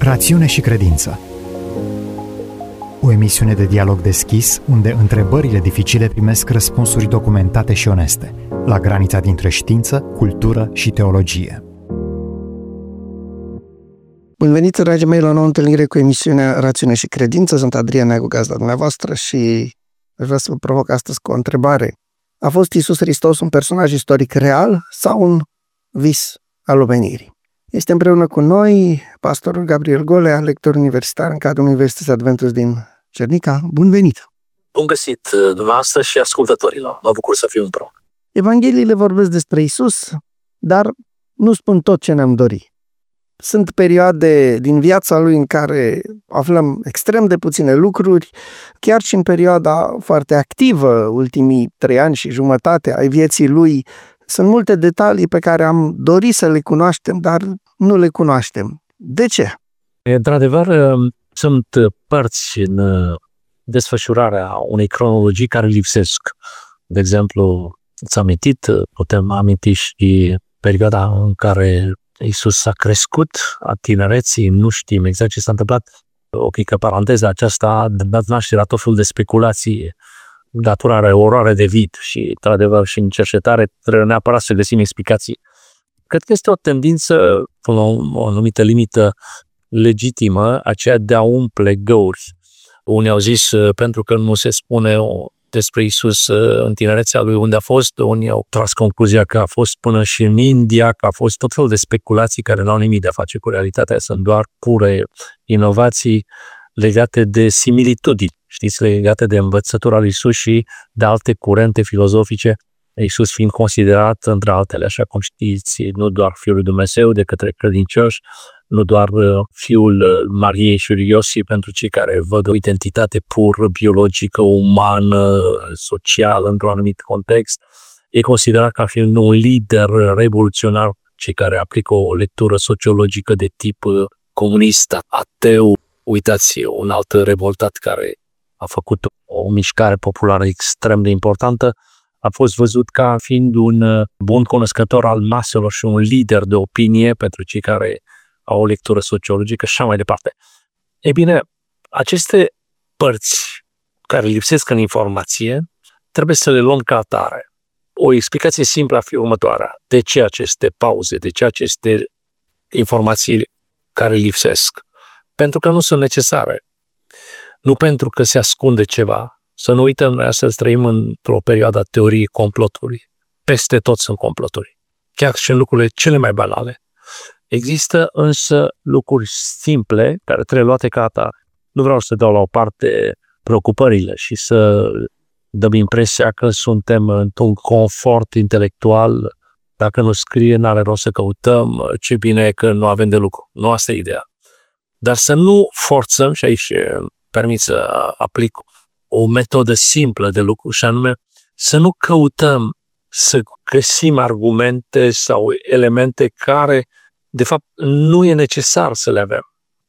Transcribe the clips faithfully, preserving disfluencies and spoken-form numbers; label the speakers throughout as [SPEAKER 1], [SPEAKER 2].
[SPEAKER 1] Rațiune și credință. O emisiune de dialog deschis, unde întrebările dificile primesc răspunsuri documentate și oneste, la granița dintre știință, cultură și teologie.
[SPEAKER 2] Bun venit, dragii mei, la o nouă întâlnire cu emisiunea Rațiune și credință. Sunt Adrian Neagu, gazda dumneavoastră, și aș vrea să vă provoc astăzi cu o întrebare. A fost Iisus Hristos un personaj istoric real sau un vis al omenirii? Este împreună cu noi pastorul Gabriel Golea, lector universitar în cadrul Universității Adventist din Cernica. Bun venit!
[SPEAKER 3] Bun găsit dumneavoastră și ascultătorilor. Mă bucur să fiu împreună.
[SPEAKER 2] Evangheliile vorbesc despre Iisus, dar nu spun tot ce ne-am dorit. Sunt perioade din viața lui în care aflăm extrem de puține lucruri, chiar și în perioada foarte activă, ultimii trei ani și jumătate ai vieții lui, sunt multe detalii pe care am dorit să le cunoaștem, dar nu le cunoaștem. De ce?
[SPEAKER 3] Într-adevăr, sunt părți în desfășurarea unei cronologii care lipsesc. De exemplu, ți-am amintit, putem aminti și perioada în care Iisus s-a crescut, a tinereții, nu știm exact ce s-a întâmplat. O mică paranteză, aceasta a dat naștere la tot felul de speculații, datorare, oroare de vid și, într-adevăr, și în cercetare trebuie neapărat să găsim explicații. Cred că este o tendință, până la o anumită limită legitimă, aceea de a umple găuri. Unii au zis, pentru că nu se spune despre Iisus în tinerețea lui unde a fost, unii au tras concluzia că a fost până și în India, că a fost tot felul de speculații care nu au nimic de a face cu realitatea, sunt doar pure inovații legate de similitudini, știți, legate de învățătura lui Iisus și de alte curente filozofice, Iisus fiind considerat, între altele, așa cum știți, nu doar Fiul lui Dumnezeu de către credincioși, nu doar Fiul Mariei și lui Iosif pentru cei care văd o identitate pur biologică, umană, socială, într-un anumit context. E considerat ca fiind un lider revoluționar, cei care aplică o lectură sociologică de tip comunist, ateu. Uitați, un alt revoltat care a făcut o mișcare populară extrem de importantă, a fost văzut ca fiind un bun cunoscător al maselor și un lider de opinie pentru cei care au o lectură sociologică și așa mai departe. Ei bine, aceste părți care lipsesc în informație trebuie să le luăm ca atare. O explicație simplă ar fi următoarea. De ce aceste pauze? De ce aceste informații care lipsesc? Pentru că nu sunt necesare. Nu pentru că se ascunde ceva. Să nu uităm, noi astăzi trăim într-o perioadă a teoriei complotului. Peste tot sunt comploturi. Chiar și în lucrurile cele mai banale. Există însă lucruri simple care trebuie luate ca atare. Nu vreau să dau la o parte preocupările și să dăm impresia că suntem într-un confort intelectual. Dacă nu scrie, n-are rost să căutăm, ce bine e că nu avem de lucru. Nu asta e ideea. Dar să nu forțăm, și aici permit să aplic o metodă simplă de lucru, și anume să nu căutăm să găsim argumente sau elemente care, de fapt, nu e necesar să le avem.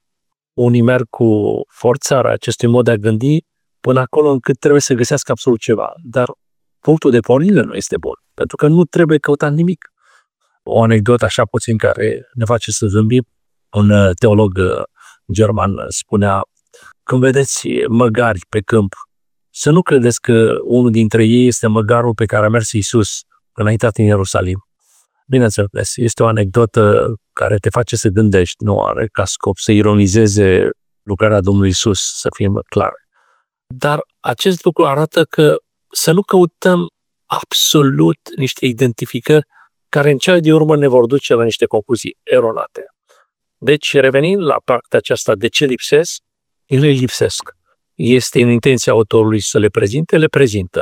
[SPEAKER 3] Unii merg cu forțarea acestui mod de a gândi până acolo încât trebuie să găsească absolut ceva. Dar punctul de pornire nu este bun, pentru că nu trebuie căutat nimic. O anecdotă așa puțin care ne face să zâmbim. Un teolog german spunea: când vedeți măgari pe câmp, să nu credeți că unul dintre ei este măgarul pe care a mers Iisus înaintat în Ierusalim. Bineînțeles, este o anecdotă care te face să gândești, nu are ca scop să ironizeze lucrarea Domnului Iisus, să fim clari. Dar acest lucru arată că să nu căutăm absolut niște identificări care în cele din urmă ne vor duce la niște concluzii eronate. Deci, revenind la partea aceasta, de ce lipsesc? Ele lipsesc. Este în intenția autorului să le prezinte, le prezintă.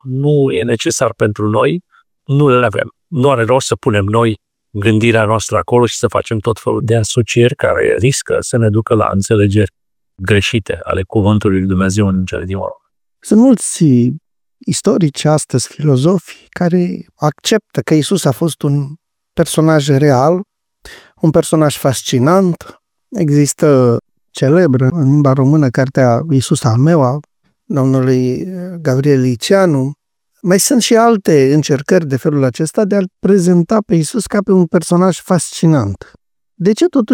[SPEAKER 3] Nu e necesar pentru noi, nu le avem. Nu are rost să punem noi gândirea noastră acolo și să facem tot felul de asocieri care riscă să ne ducă la înțelegeri greșite ale cuvântului lui Dumnezeu în cele din urmă.
[SPEAKER 2] Sunt mulți istorici astăzi, filozofi, care acceptă că Iisus a fost un personaj real, un personaj fascinant. Există celebră în limba română cartea Iisus al meu, a domnului Gabriel Liceanu. Mai sunt și alte încercări de felul acesta de a-l prezenta pe Iisus ca pe un personaj fascinant. De ce totuși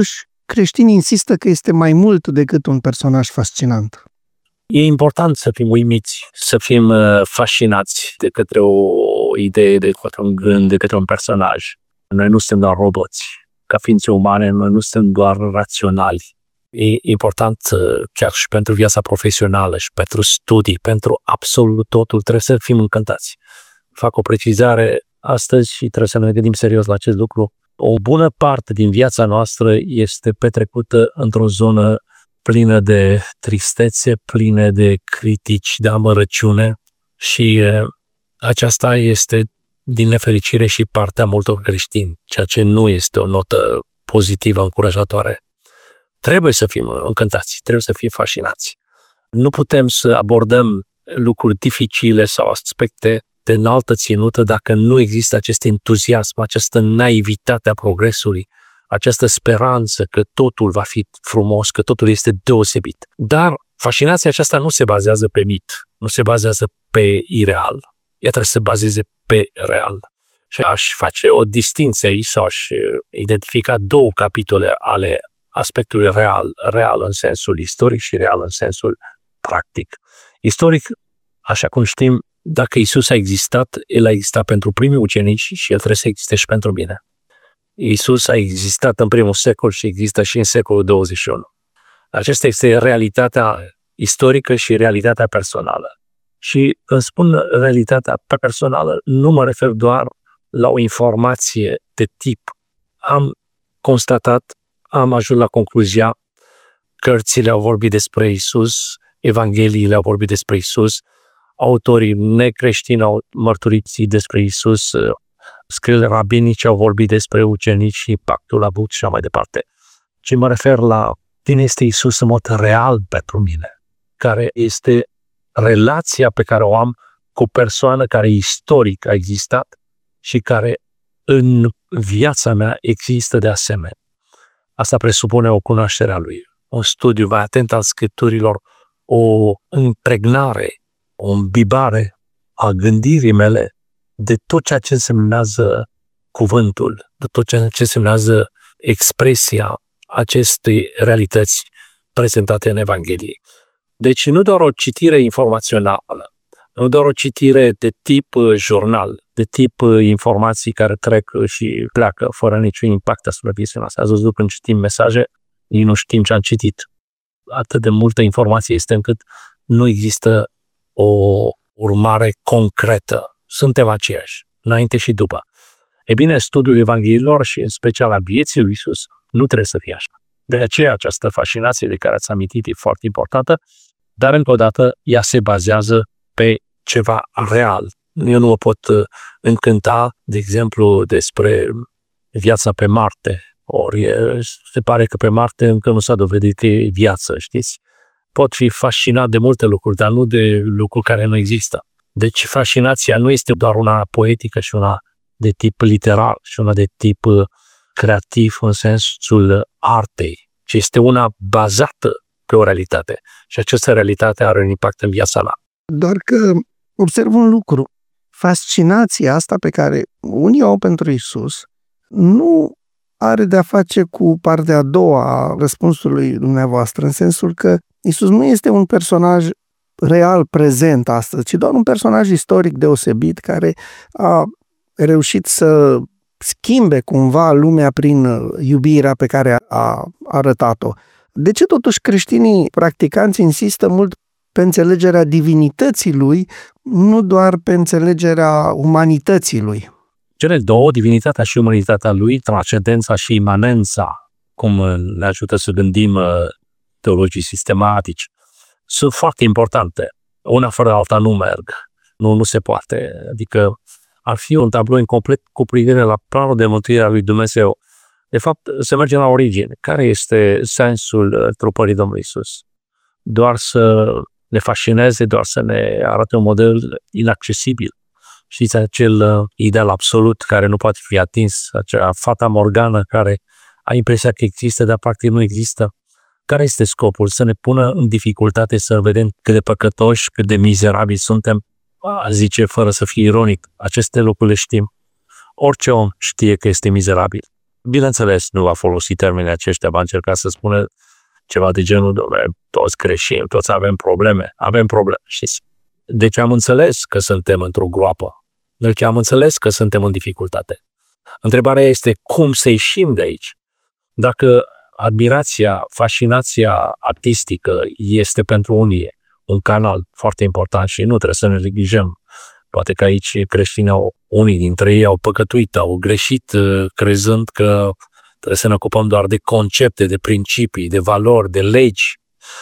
[SPEAKER 2] creștinii insistă că este mai mult decât un personaj fascinant.
[SPEAKER 3] E important să fim uimiți, să fim fascinați de către o idee, de către un gând, de către un personaj. Noi nu suntem doar roboți. Ca ființe umane, noi nu suntem doar raționali. E important chiar și pentru viața profesională și pentru studii, pentru absolut totul, trebuie să fim încântați. Fac o precizare astăzi și trebuie să ne gândim serios la acest lucru. O bună parte din viața noastră este petrecută într-o zonă plină de tristețe, plină de critici, de amărăciune și aceasta este, din nefericire, și partea multor creștini, ceea ce nu este o notă pozitivă, încurajatoare. Trebuie să fim încântați, trebuie să fim fascinați. Nu putem să abordăm lucruri dificile sau aspecte de înaltă ținută dacă nu există acest entuziasm, această naivitate a progresului, această speranță că totul va fi frumos, că totul este deosebit. Dar fascinația aceasta nu se bazează pe mit, nu se bazează pe ireal. Ea trebuie să se bazeze pe real. Și aș face o distinție aici sau aș identifica două capitole ale aspectului real, real în sensul istoric și real în sensul practic. Istoric, așa cum știm, dacă Iisus a existat, El a existat pentru primii ucenici și El trebuie să existe și pentru mine. Iisus a existat în primul secol și există și în secolul douăzeci și unu. Aceasta este realitatea istorică și realitatea personală. Și când spun realitatea personală, nu mă refer doar la o informație de tip. Am constatat, am ajuns la concluzia, cărțile au vorbit despre Iisus, evangheliile au vorbit despre Iisus, autorii necreștini au mărturisit despre Iisus, scrierile rabinice au vorbit despre ucenici și pactul avut și așa mai departe. Ce mă refer la cine este Iisus în mod real pentru mine, care este relația pe care o am cu o persoană care istoric a existat și care în viața mea există de asemenea. Asta presupune o cunoaștere a Lui, un studiu mai atent al Scripturilor, o impregnare, o îmbibare a gândirii mele de tot ceea ce însemnează cuvântul, de tot ceea ce însemnează expresia acestei realități prezentate în Evanghelie. Deci nu doar o citire informațională, nu doar o citire de tip jurnal, de tip informații care trec și pleacă fără niciun impact asupra vieții noastre. Ați văzut când citim mesaje, ei nu știm ce am citit. Atât de multă informație este încât nu există o urmare concretă. Suntem aceiași, înainte și după. E bine, studiul Evangheliilor și în special a vieții lui Iisus nu trebuie să fie așa. De aceea această fascinație de care ați amintit e foarte importantă, dar încă o dată ea se bazează pe ceva real. Eu nu mă pot încânta, de exemplu, despre viața pe Marte. Ori se pare că pe Marte încă nu s-a dovedit că e viață, știți? Pot fi fascinat de multe lucruri, dar nu de lucruri care nu există. Deci fascinația nu este doar una poetică și una de tip literar și una de tip creativ în sensul artei, ci este una bazată pe o realitate. Și această realitate are un impact în viața mea.
[SPEAKER 2] Doar că observ un lucru. Fascinația asta pe care unii o au pentru Iisus nu are de-a face cu partea a doua a răspunsului dumneavoastră, în sensul că Iisus nu este un personaj real prezent astăzi, ci doar un personaj istoric deosebit care a reușit să schimbe cumva lumea prin iubirea pe care a arătat-o. De ce totuși creștinii practicanți insistă mult pe înțelegerea divinității lui, nu doar pe înțelegerea umanității lui?
[SPEAKER 3] Cele două, divinitatea și umanitatea lui, transcendența și imanența, cum ne ajută să gândim teologii sistematici, sunt foarte importante. Una fără alta nu merg. Nu, nu se poate. Adică ar fi un tablou incomplet cu privire la planul de mântuire a lui Dumnezeu. De fapt, se merge la origine. Care este sensul trupării Domnului Iisus? Doar să ne fascineze, doar să ne arate un model inaccesibil. Știți, acel ideal absolut care nu poate fi atins, acea fata morgană care a impresia că există, dar practic nu există. Care este scopul? Să ne pună în dificultate să vedem cât de păcătoși, cât de mizerabili suntem? A, zice, fără să fie ironic, aceste lucruri le știm. Orice om știe că este mizerabil. bineînțeles, nu va folosi termenii aceștia, va încerca să spună ceva de genul, doamne, toți greșim, toți avem probleme, avem probleme, știți? Deci am înțeles că suntem într-o groapă, deci am înțeles că suntem în dificultate. Întrebarea este cum să ieșim de aici. Dacă admirația, fascinația artistică este pentru unii un canal foarte important și nu trebuie să ne neglijăm. Poate că aici creștinii au, unii dintre ei au păcătuit, au greșit crezând că trebuie să ne ocupăm doar de concepte, de principii, de valori, de legi,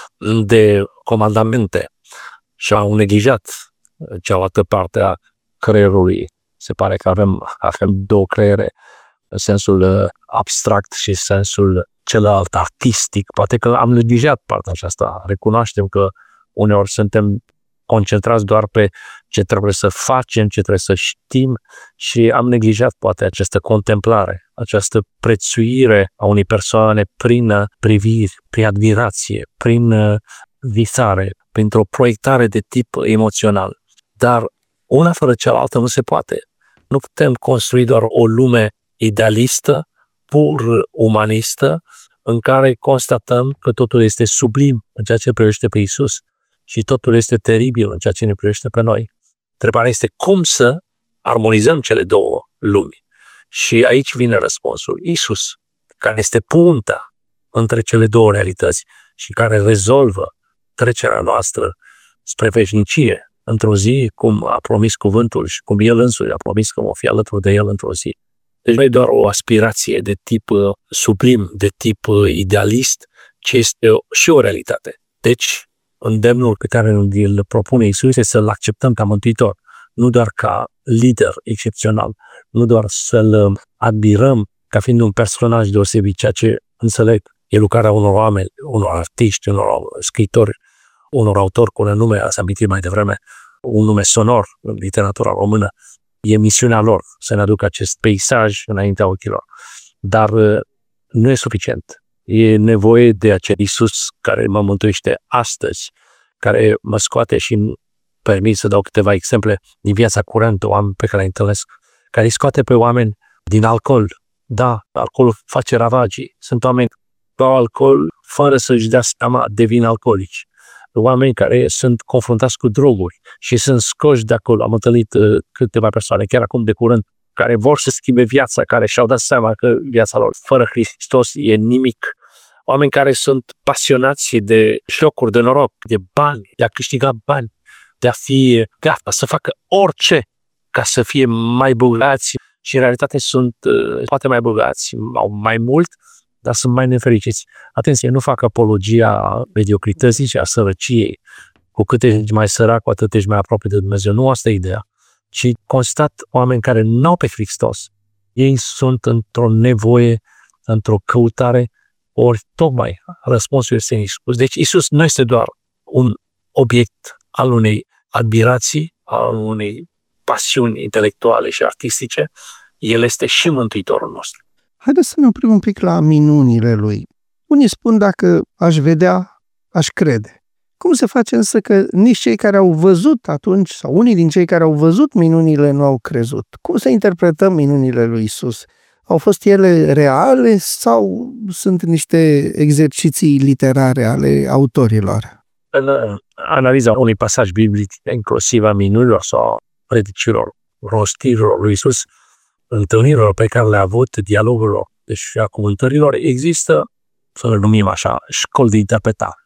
[SPEAKER 3] de comandamente și au neglijat cealaltă parte a creierului. Se pare că avem, avem două creiere, în sensul abstract și în sensul celălalt artistic. Poate că am neglijat partea aceasta. Recunoaștem că uneori suntem concentrați doar pe ce trebuie să facem, ce trebuie să știm și am neglijat poate această contemplare, această prețuire a unei persoane prin priviri, prin admirație, prin visare, printr-o proiectare de tip emoțional. Dar una fără cealaltă nu se poate. Nu putem construi doar o lume idealistă, pur umanistă, în care constatăm că totul este sublim în ceea ce privește pe Iisus și totul este teribil în ceea ce ne privește pe noi. Întrebarea este cum să armonizăm cele două lumi. Și aici vine răspunsul. Iisus, care este punta între cele două realități și care rezolvă trecerea noastră spre veșnicie într-o zi, cum a promis cuvântul și cum El însuși a promis că vom fi alături de El într-o zi. Deci nu e doar o aspirație de tip uh, sublim, de tip uh, idealist, ci este și o realitate. Deci, îndemnul pe care îl propune Iisus este să-L acceptăm ca mântuitor, nu doar ca lider excepțional, nu doar să-L admirăm ca fiind un personaj deosebit, ceea ce înțeleg e lucrarea unor oameni, unor artiști, unor scriitori, unor autori cu un nume, ați amintit mai devreme, un nume sonor în literatura română. E misiunea lor să ne aducă acest peisaj înaintea ochilor. Dar nu e suficient. E nevoie de acel Iisus care mă mântuiește astăzi, care mă scoate și îmi permit să dau câteva exemple din viața curentă, oameni pe care îi întâlnesc, care îi scoate pe oameni din alcool. Da, alcoolul face ravagii. Sunt oameni care beau alcool fără să-și dea seama, devin alcoolici. Oameni care sunt confruntați cu droguri și sunt scoși de acolo. Am întâlnit uh, câteva persoane, chiar acum de curând, care vor să schimbe viața, care și-au dat seama că viața lor fără Hristos e nimic. Oameni care sunt pasionați de jocuri, de noroc, de bani, de a câștiga bani, de a fi gata, să facă orice ca să fie mai bogați și în realitate sunt uh, poate mai bogați, au mai mult, dar sunt mai nefericiți. Atenție, nu fac apologia mediocrității și a sărăciei. Cu cât ești mai sărac, cu atât ești mai aproape de Dumnezeu. Nu asta e ideea. Ci constat oameni care nu au pe Hristos. Ei sunt într-o nevoie, într-o căutare, ori tocmai răspunsul este în Iisus. Deci Iisus nu este doar un obiect al unei admirații, al unei pasiuni intelectuale și artistice, El este și Mântuitorul nostru.
[SPEAKER 2] Haideți să ne oprim un pic la minunile Lui. Unii spun dacă aș vedea, aș crede. Cum se face însă că nici cei care au văzut atunci, sau unii din cei care au văzut minunile nu au crezut? Cum să interpretăm minunile lui Iisus? Au fost ele reale sau sunt niște exerciții literare ale autorilor?
[SPEAKER 3] În analiza unui pasaj biblic, inclusiv a minunilor sau predicilor, rostirilor lui Iisus, întâlnirilor pe care le-a avut, dialogurilor, deci a cuvântărilor, există, să le numim așa, școli de interpretare.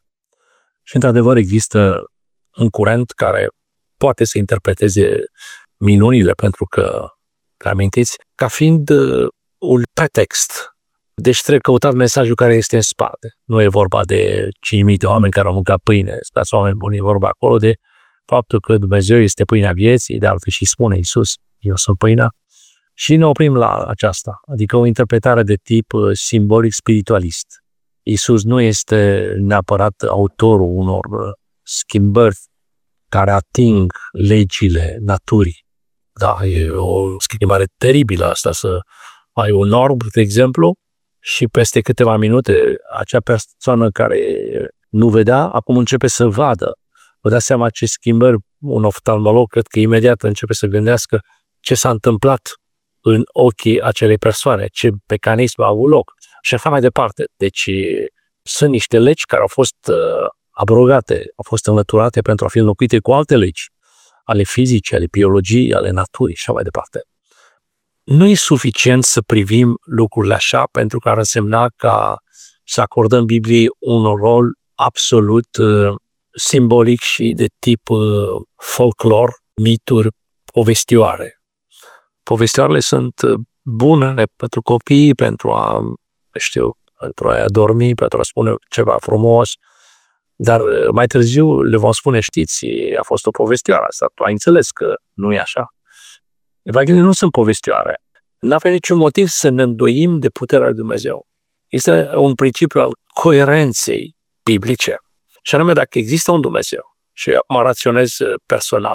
[SPEAKER 3] Și într-adevăr există un curent care poate să interpreteze minunile, pentru că, că amintiți, ca fiind uh, un pretext. Deci trebuie căutat mesajul care este în spate. Nu e vorba de cinci mii de oameni care au mâncat pâine, stați oameni buni, e vorba acolo de faptul că Dumnezeu este pâinea vieții, de altfel și spune Iisus, eu sunt pâinea. Și ne oprim la aceasta, adică o interpretare de tip simbolic spiritualist. Iisus nu este neapărat autorul unor schimbări care ating legile naturii. Da, e o schimbare teribilă asta, să ai un orb, de exemplu, și peste câteva minute acea persoană care nu vedea, acum începe să vadă. Vă dați seama ce schimbări, un oftalmolog cred că imediat începe să gândească ce s-a întâmplat în ochii acelei persoane, ce mecanism a avut loc și așa mai departe. Deci sunt niște legi care au fost uh, abrogate, au fost înlăturate pentru a fi înlocuite cu alte legi ale fizicii, ale biologiei, ale naturii și așa mai departe. Nu e suficient să privim lucrurile așa pentru că ar însemna ca să acordăm Bibliei un rol absolut uh, simbolic și de tip uh, folclor, mituri, povestioare. Povestioarele sunt bune pentru copii, pentru a, știu, pentru a dormi, pentru a spune ceva frumos, dar mai târziu le vom spune, știți, a fost o povestioară asta, tu ai înțeles că nu e așa. Evangheliile nu sunt povestioare. Nu avem niciun motiv să ne îndoim de puterea lui Dumnezeu. Este un principiu al coerenței biblice. Și anume, dacă există un Dumnezeu, și mă raționez personal,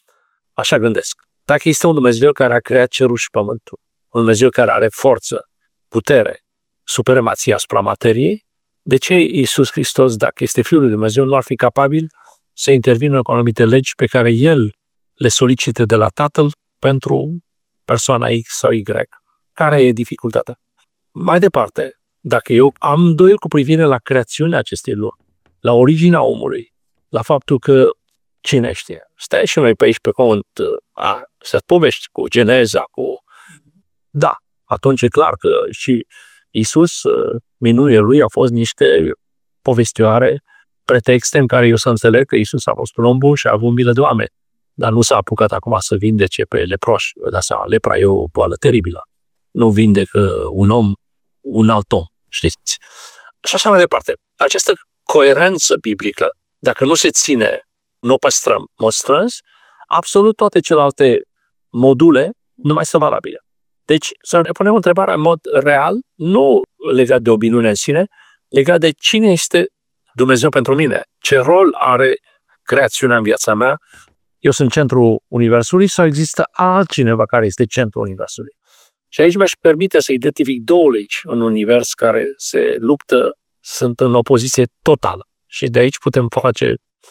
[SPEAKER 3] așa gândesc, dacă există un Dumnezeu care a creat cerul și pământul, un Dumnezeu care are forță, putere, supremație asupra materiei, de ce Iisus Hristos, dacă este Fiul lui Dumnezeu, nu ar fi capabil să intervină cu anumite legi pe care El le solicită de la Tatăl pentru persoana X sau Y? Care e dificultatea? Mai departe, dacă eu am îndoieli cu privire la creațiunea acestei lumi, la originea omului, la faptul că cine știe, stai și noi pe aici pe cont, a, să povești cu Geneza, cu... Da, atunci e clar că și Iisus, minunile lui au fost niște povestioare, pretexte în care eu să înțeleg că Iisus a fost un om bun și a avut milă de oameni, dar nu s-a apucat acum să vindece pe leproși. Dar seama, lepra e o boală teribilă. Nu vindecă un om, un alt om, știți? Și așa mai departe. Această coerență biblică, dacă nu se ține, nu o păstrăm, mă strâns, absolut toate celelalte module nu mai sunt valabile. Deci să ne punem întrebarea în mod real, nu legat de o minune în sine, legat de cine este Dumnezeu pentru mine, ce rol are creațiunea în viața mea, eu sunt centrul Universului sau există altcineva care este centrul Universului. Și aici mi-aș permite să identific două legi în univers care se luptă, sunt în opoziție totală. Și de aici putem face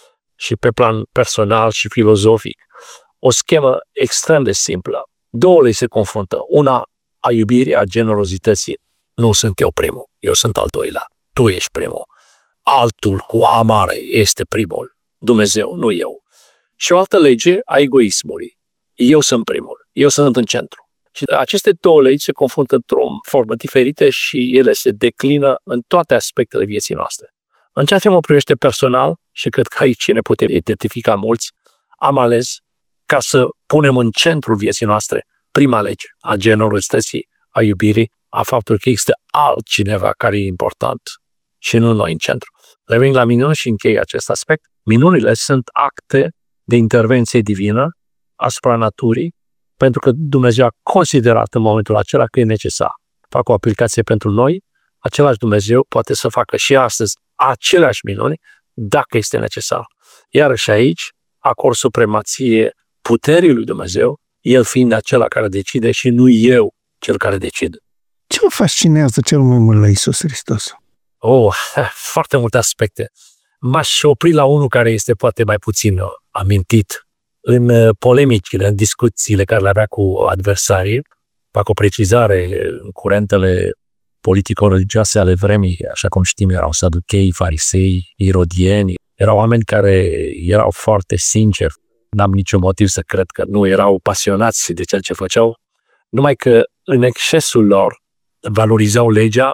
[SPEAKER 3] și pe plan personal și filozofic o schemă extrem de simplă. Două legi se confruntă. Una a iubirii, a generozității. Nu sunt eu primul, eu sunt al doilea. Tu ești primul. Altul cu amare este primul. Dumnezeu, nu eu. Și o altă lege a egoismului. Eu sunt primul. Eu sunt în centru. Și aceste două legi se confruntă într-o formă diferită și ele se declină în toate aspectele vieții noastre. În ceea ce mă privește personal, și cred că aici ne putem identifica mulți, am ales ca să punem în centrul vieții noastre prima lege a generozității, a iubirii, a faptului că există altcineva care e important și nu noi în centru. Revin la minuni și închei acest aspect. Minunile sunt acte de intervenție divină asupra naturii, pentru că Dumnezeu a considerat în momentul acela că e necesar. Fac o aplicație pentru noi, același Dumnezeu poate să facă și astăzi aceleași minuni dacă este necesar. Iarăși aici acord supremație puterii lui Dumnezeu, El fiind acela care decide și nu eu cel care decide.
[SPEAKER 2] Ce mă fascinează cel mai mult la Iisus Hristos?
[SPEAKER 3] Oh, foarte multe aspecte. M-aș opri la unul care este poate mai puțin amintit. În polemicile, în discuțiile care le avea cu adversarii, fac o precizare, în curentele politico-religioase ale vremii, așa cum știm, erau saduchei, farisei, irodieni, erau oameni care erau foarte sinceri. N-am niciun motiv să cred că nu erau pasionați de ceea ce făceau, numai că în excesul lor valorizau legea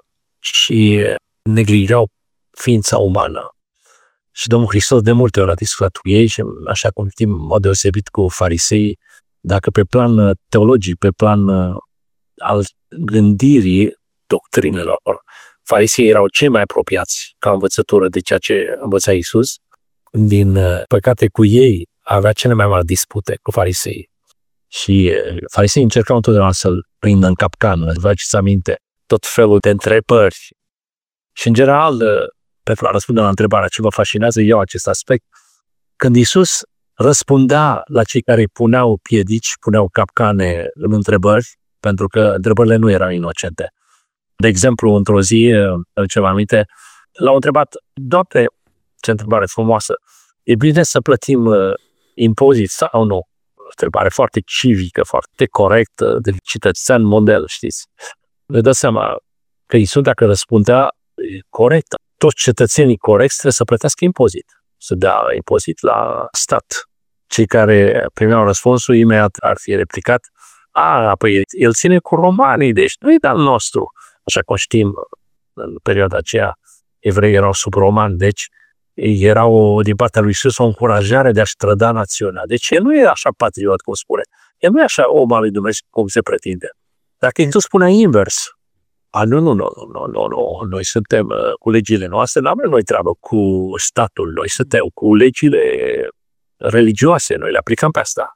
[SPEAKER 3] și neglijau ființa umană. Și Domnul Hristos de multe ori a discutat cu ei și, așa cum știm, în mod deosebit cu farisei, dacă pe plan teologic, pe plan al gândirii doctrinelor, farisei erau cei mai apropiați ca învățătură de ceea ce învăța Iisus, din păcate cu ei avea cele mai mari dispute cu farisei. Și farisei încercau întotdeauna să-l prindă în capcană, vă aduceți aminte, tot felul de întrebări. Și în general, pentru a răspunde la întrebarea ce vă fascinează eu acest aspect, când Iisus răspundea la cei care puneau piedici, puneau capcane în întrebări, pentru că întrebările nu erau inocente. De exemplu, într-o zi, ceva aminte, l-au întrebat, Doamne, ce întrebare frumoasă, e bine să plătim uh, impozit sau nu? întrebare foarte civică, foarte corectă, de cetățean model, știți. Ne dă seama că Iisus, dacă răspundea corect, toți cetățenii corecți trebuie să plătească impozit, să dea impozit la stat. Cei care primeau răspunsul imediat ar fi replicat: a, păi el ține cu romanii, deci nu e de-al nostru. Așa cum știm, în perioada aceea, evreii erau sub romani, deci erau din partea lui Iisus o încurajare de a-și trăda națiunea. Deci el nu e așa patriot, cum spune. El nu e așa om al lui Dumnezeu, cum se pretinde. Dacă Iisus spunea invers, a, nu, nu, nu, nu, nu, nu, noi suntem uh, cu legile noastre, n-am noi treabă cu statul, noi suntem cu legile religioase, noi le aplicăm pe asta.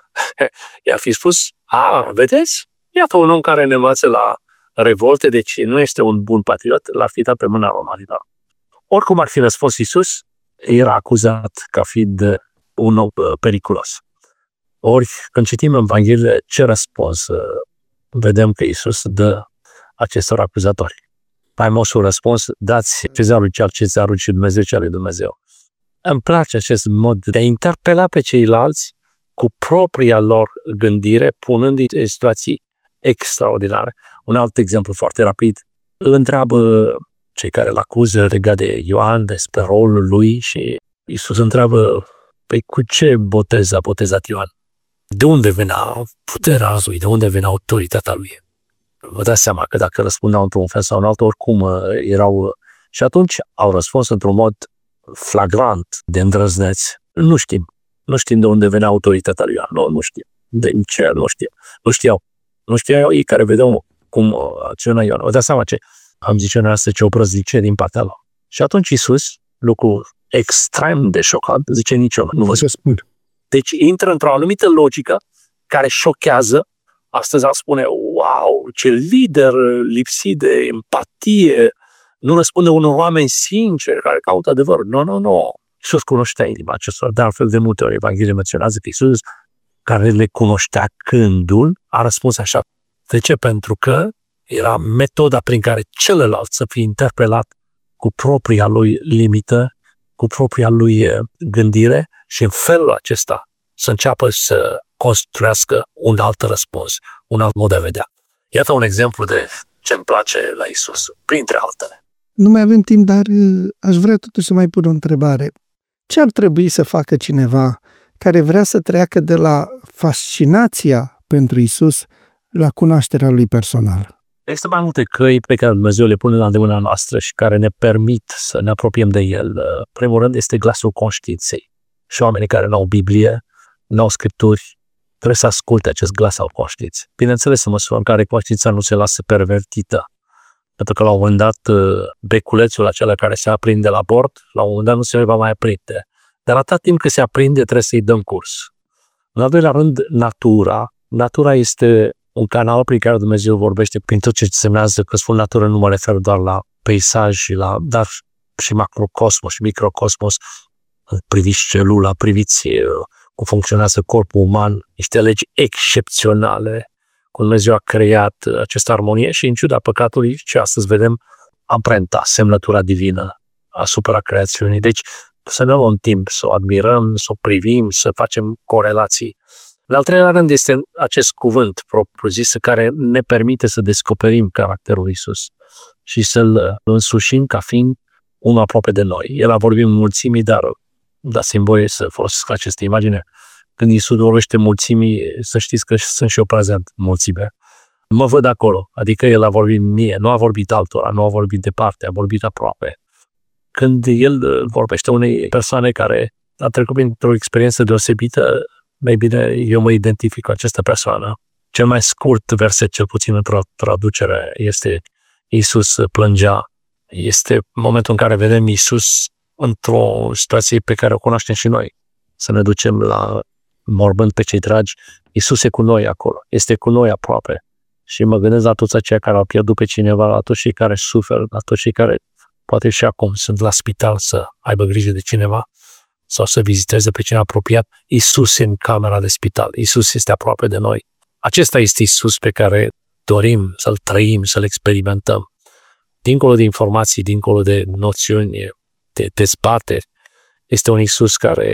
[SPEAKER 3] I-a fi spus: a, vedeți? Iată un om care ne învață la revolte, deci nu este un bun patriot, l-ar fi dat pe mâna romanilor. Oricum ar fi răspuns Iisus, era acuzat ca fiind un om periculos. Ori, când citim în Evanghelie, ce răspuns vedem că Iisus dă acestor acuzatori? Faimosul răspuns: dați cezarului ce al cezarului și Dumnezeu ce al lui Dumnezeu. Îmi place acest mod de a interpela pe ceilalți cu propria lor gândire, punând-i în situații extraordinare. Un alt exemplu foarte rapid: îl întreabă cei care îl acuză legat de Ioan, despre rolul lui, și Iisus întreabă: păi cu ce botez a botezat Ioan? De unde venea puterea lui? De unde venea autoritatea lui? Vă dați seama că dacă răspundeau într-un fel sau în altul, oricum erau... Și atunci au răspuns într-un mod flagrant de îndrăzneți: nu știm. Nu știm de unde venea autoritatea lui Ioan. Nu, nu știm. De ce? Nu știm. Nu știau. Nu știau ei care vedeau cum acționa Ioan. Vă dați seama ce am zice noi astăzi, ce o prăznicie din partea lor. Și atunci Iisus, lucru extrem de șocant, zice: niciodată. Nu vă spun. Deci intră într-o anumită logică care șochează. Astăzi am spune: wow, ce lider lipsit de empatie, nu răspunde unor oameni sinceri care caută adevărul. Nu, nu, nu. Iisus cunoștea inima acestor. De altfel, de multe ori Evanghelia menționează că Iisus, care le cunoștea gândul, a răspuns așa. De ce? Pentru că era metoda prin care celălalt să fie interpelat cu propria lui limită, cu propria lui gândire, și în felul acesta să înceapă să construiască un alt răspuns, un alt mod de a vedea. Iată un exemplu de ce îmi place la Iisus, printre altele.
[SPEAKER 2] Nu mai avem timp, dar aș vrea totuși să mai pun o întrebare. Ce ar trebui să facă cineva care vrea să treacă de la fascinația pentru Iisus la cunoașterea lui personală?
[SPEAKER 3] Există mai multe căi pe care Dumnezeu le pune la îndemâna noastră și care ne permit să ne apropiem de El. Primul rând este glasul conștiinței. Și oamenii care nu au Biblie, nu au Scripturi, trebuie să asculte acest glas al conștiinței. Bineînțeles, în măsura în care conștiința nu se lasă pervertită. Pentru că la un moment dat beculețul acela care se aprinde la bord, la un moment dat nu se va mai aprinde. Dar atât timp cât se aprinde, trebuie să-i dăm curs. În al doilea rând, natura. Natura este un canal prin care Dumnezeu vorbește prin tot ce semnează. Că spun natură, nu mă refer doar la peisaj, la, dar și macrocosmos și microcosmos. Priviți celula, priviți cum funcționează corpul uman, niște legi excepționale. Cum Dumnezeu a creat această armonie și în ciuda păcatului, ce astăzi vedem, amprenta, semnătura divină asupra creațiunii. Deci să ne luăm timp să o admirăm, să o privim, să facem corelații. În al treilea rând este acest cuvânt propriu-zis care ne permite să descoperim caracterul lui Iisus și să-L însușim ca fiind unul aproape de noi. El a vorbit mulțimii, dar dați-mi voie să folosesc această imagine. Când Iisus vorbește mulțimii, să știți că sunt și eu prezent mulțime. Mă văd acolo, adică El a vorbit mie, nu a vorbit altora, nu a vorbit departe, a vorbit aproape. Când El vorbește unei persoane care a trecut printr-o experiență deosebită, mai bine eu mă identific cu această persoană. Cel mai scurt verset, cel puțin într-o traducere, este Iisus plângea. Este momentul în care vedem Iisus într-o situație pe care o cunoaștem și noi. Să ne ducem la mormânt pe cei dragi. Iisus e cu noi acolo, este cu noi aproape. Și mă gândesc la toți aceia care au pierdut pe cineva, la toți cei care suferă, la toți cei care poate și acum sunt la spital să aibă grijă de cineva sau să viziteze pe cineva apropiat. Iisus e în camera de spital, Iisus este aproape de noi. Acesta este Iisus pe care dorim să-L trăim, să-L experimentăm. Dincolo de informații, dincolo de noțiuni, de dezbateri, este un Iisus care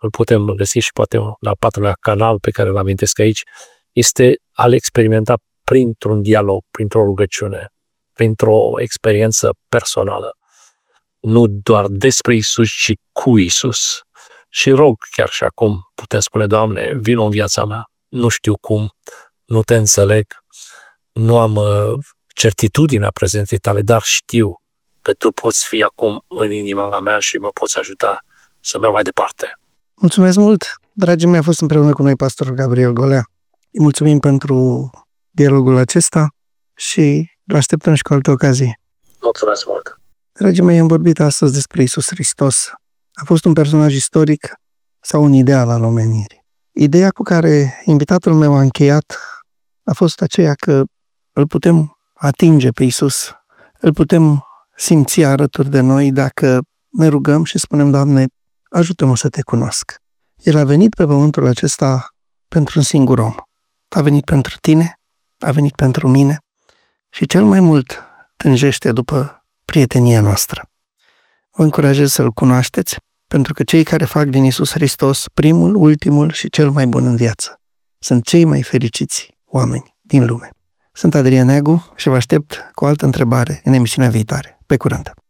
[SPEAKER 3] îl putem găsi și poate la patrulea canal pe care îl amintesc aici, este a-l experimenta printr-un dialog, printr-o rugăciune, printr-o experiență personală. Nu doar despre Iisus, ci cu Iisus. Și rog chiar și acum, putem spune, Doamne, vino în viața mea, nu știu cum, nu te înțeleg, nu am uh, certitudinea prezentei tale, dar știu că tu poți fi acum în inima mea și mă poți ajuta să merg mai departe.
[SPEAKER 2] Mulțumesc mult! Dragii mei, a fost împreună cu noi pastorul Gabriel Golea. Îi mulțumim pentru dialogul acesta și îl așteptăm și cu alte ocazii.
[SPEAKER 3] Mulțumesc mult!
[SPEAKER 2] Dragii mei, am vorbit astăzi despre Iisus Hristos. A fost un personaj istoric sau un ideal al omenirii. Ideea cu care invitatul meu a încheiat a fost aceea că îl putem atinge pe Iisus, îl putem simți alături de noi dacă ne rugăm și spunem, Doamne, ajută-mă să te cunosc. El a venit pe pământul acesta pentru un singur om. A venit pentru tine, a venit pentru mine și cel mai mult tânjește după prietenia noastră. Vă încurajez să-L cunoașteți, pentru că cei care fac din Iisus Hristos primul, ultimul și cel mai bun în viață sunt cei mai fericiți oameni din lume. Sunt Adrian Neagu și vă aștept cu o altă întrebare în emisiunea viitoare. Pe curând!